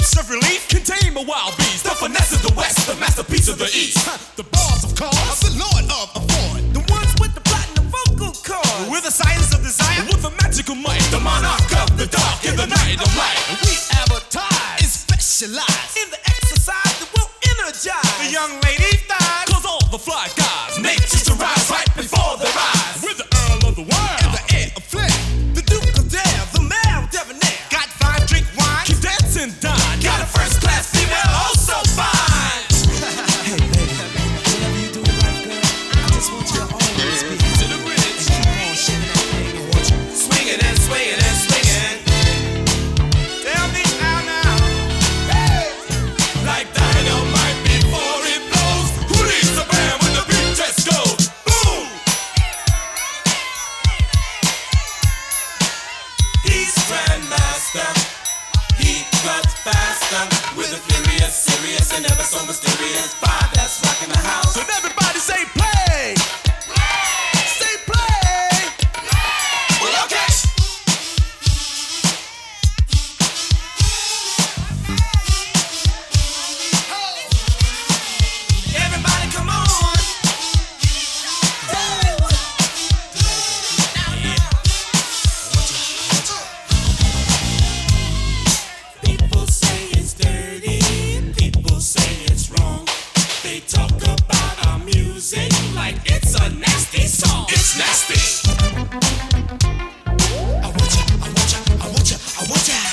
Shoots of relief contain a wild beast. The finesse of the West, the masterpiece of the East. The bars of cause, the lord of afford. The ones with the platinum vocal cords. With the science of desire, with the magical might. The monarch of the dark in the night of light. And we advertise and specialize in the exercise that will energize the young ladies' thighs. Cause all the fly guys make just to rise right before their eyes. With the Earl of the World and the heir of flair, the Duke of Dare, the Mayor of Debonair. Got fine, drink wine, keep dancing, dine. Got a first-class female, oh so fine. Hey baby, whatever you do in life, girl, I just want you to always be to the bridge. And keep on shaking that thing. I want you swinging and swinging and swinging. Tell me how now, hey, like dynamite before it blows. Who needs the band when the beat just goes? Boom! He's Grandmaster. He cuts faster with a furious, serious, and ever so mysterious vibe that's rocking the house. So everybody say play! Say play! Well, okay! Everybody come on! People say it's dirty, people say it's wrong. They talk about our music like it's a nasty song. It's nasty. I want ya, I want ya, I want ya, I want ya.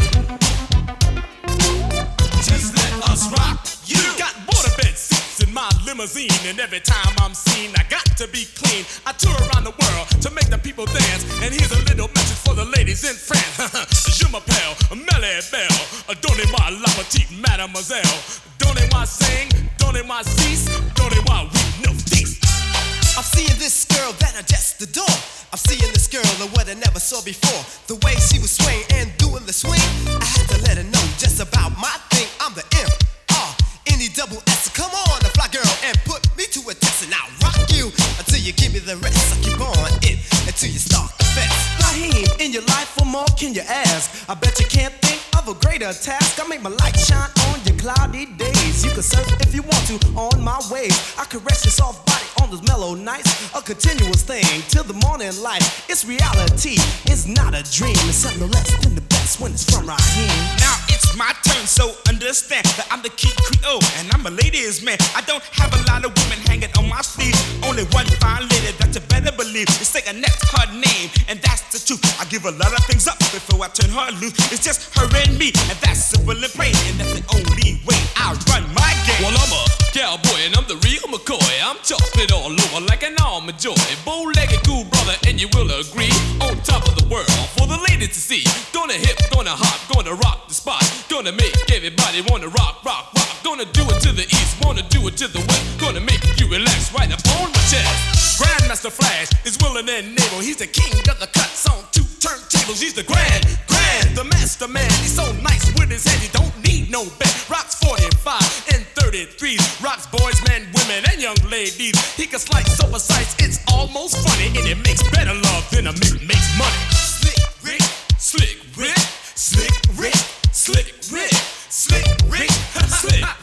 Just let us rock you. Got waterbed seats in my limousine, and every time I'm seen, I got to be clean. I tour around the world to make the people dance, and here's a little message for the ladies in France. Je m'appelle Melly Belle, donnez-moi la petite mademoiselle. Donnez-moi sing, donnez-moi cease, donnez-moi we no cease. I'm seeing this girl that I just adore. I'm seeing this girl and what I never saw before. The way she was swaying and doing the swing, I had to let her know just about my thing. I'm the M-R-N-E-double-S. Come on, a fly girl, and put me to a test, and I'll rock you until you give me the rest. I keep on it until you start the fest. Naheem, in your life, what more can you ask? I bet you can't think of a greater task. I make my light shine on your cloudy days. You can surf if you want to on my waves. I caress your soft body on those mellow nights. A continuous thing till the morning light. It's reality, it's not a dream. It's something no less than the best when it's from Raheem. Now it's my turn, so understand that I'm the key Creole and I'm a ladies' man. I don't have a lot of women hanging on my sleeve. Only one fine lady that you better believe. It's say Annette's her name, and that's the truth. I give a lot of things up before I turn her loose. It's just her and me, and that's simple and plain, and that's the only way I run my game. Well, I'm a cowboy and I'm the real McCoy. I'm chocolate all over like an almond joy. Bow-legged cool brother, and you will agree. On top of the world for the ladies to see. Gonna hip, gonna hop, gonna rock the spot. Gonna make everybody wanna rock, rock, rock. Gonna do it to the east, wanna do it to the west. Gonna make you relax right up on my chest. Grandmaster Flash is willing and able. He's the king of the cuts on 2 turntables. He's the grand, the master man. He's so nice with his head, he don't need no bed. Rocks 45 and 33s. Rocks boys, men, women, and young ladies. He can slice so precise, it's almost funny. And it makes better love than a makes money. Slick Rick, Slick Rick, Slick Rick, Slick Rick, Slick Rick, Slick